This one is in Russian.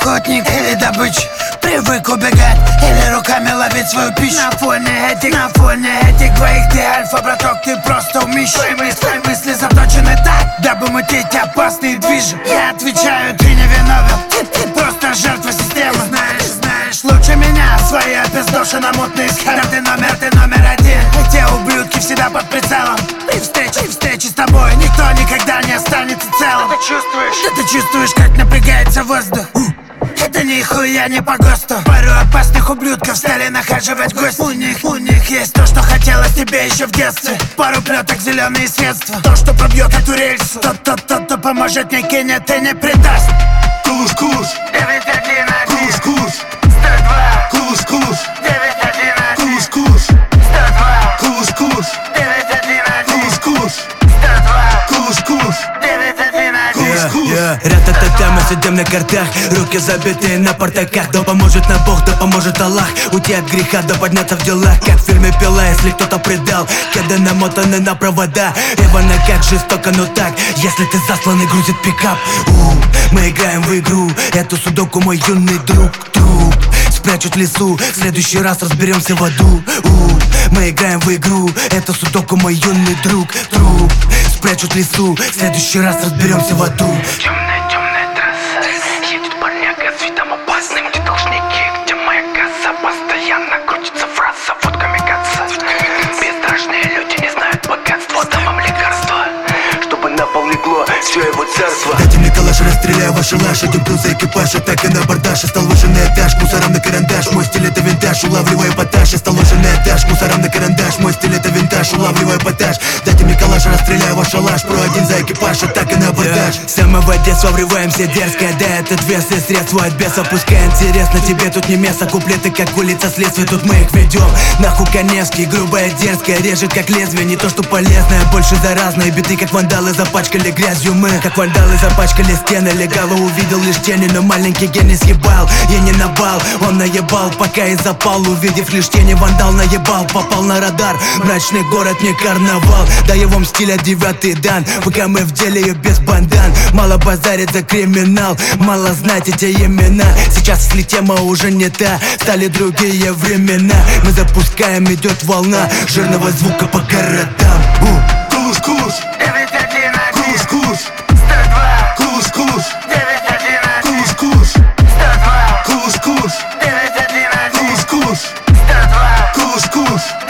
охотник или добыча, привык убегать или руками ловить свою пищу. На фоне этих двоих ты альфа, браток, ты просто умищ. Твои мысли заточены так, дабы мутить опасные движи. Я отвечаю, ты не виновен, ты просто жертва системы. Знаешь лучше меня свои опиздошины мутные схемы. Ты номер один, и те ублюдки всегда под прицелом. При встрече с тобой никто никогда не останется целым. Ты чувствуешь, как напрягается воздух. Это нихуя не по ГОСТу. Пару опасных ублюдков стали нахаживать в гости. У них есть то, что хотелось тебе еще в детстве. Пару плеток, зеленые средства, то, что пробьет эту рельсу. Тот, поможет, не кинет и не предаст. Куш-куш, 911, куш-куш, 102, куш-куш, 911, куш-куш, 102, куш-куш, 911, куш-куш, 102, куш-куш, 911. Ра-та-та-та, мы сидим на картах, руки забитые на портаках. Да поможет нам Бог, да поможет Аллах, уйти от греха, да подняться в делах. Как в фильме «Пила», если кто-то предал, кеды намотаны на провода. Ивана, как жестоко, но так, если ты заслан и грузит пикап. Мы играем в игру, эту судоку мой юный друг. Труп спрячут в лесу, в следующий раз разберемся в аду. Мы играем в игру, это судоку мой юный друг. Труп спрячут в лесу, в следующий раз разберемся в аду. Темная трасса, едет парняга с видом опасным. Где должники, где моя касса? Постоянно крутится фраза, вот камикадзе. Бесстрашные люди не знают богатства. Дам вам лекарства, чтобы на пол легло все его царство. Дайте мне калаш, расстреляю ваши лаш. Один плюс за экипаж, атака на абордаж. Я стал выше на этаж, мусорам на карандаш. Мой стиль это винтаж, улавливаю эпатаж. Я стал выше на этаж, мусорам на карандаш. Мой стиль это винтаж, улавливаю эпатаж. Дайте мне калаш, расстреляю ваш шалаш. Про один за экипаж, атака на абордаж. С самого детства врываемся дерзко. Да, этот вес и средства от беса. Пускай интересно, тебе тут не место. Куплеты как улица следствия, тут мы их ведем. Нахуй Коневский, грубая, дерзкая. Режет как лезвие, не то что полезное, больше заразное. Биты как вандалы запачкали грязью. Мы как вандалы запачкали стены. Легава увидел лишь тени, но маленький гений съебал. Я не на бал, он наебал, пока и запал. Увидев лишь тени, вандал наебал. Попал на радар, мрачный город, не карнавал. Да его стиля 9-й дан, пока мы в деле и без бандан. Мало базарит за криминал, мало знать эти имена. Сейчас, если тема уже не та, стали другие времена. Мы запускаем, идет волна жирного звука по городам. куш-куш, 911, куш-куш, 102, куш-куш, 911, куш-куш, 102, куш-куш, 911, куш-куш, 102, куш-куш.